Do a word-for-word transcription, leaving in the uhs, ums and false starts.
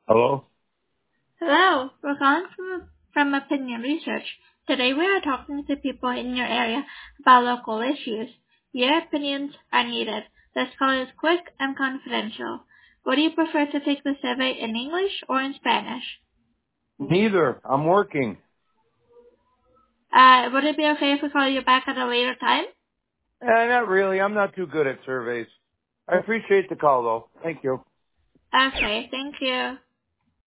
Hello? Hello, we're calling from, from Opinion Research. Today we are talking to people in your area about local issues. Your opinions are needed. This call is quick and confidential. Would you prefer to take the survey in English or in Spanish? Neither. I'm working. Uh, would it be okay if we call you back at a later time? Eh, not really. I'm not too good at surveys. I appreciate the call, though. Thank you. Okay, thank you.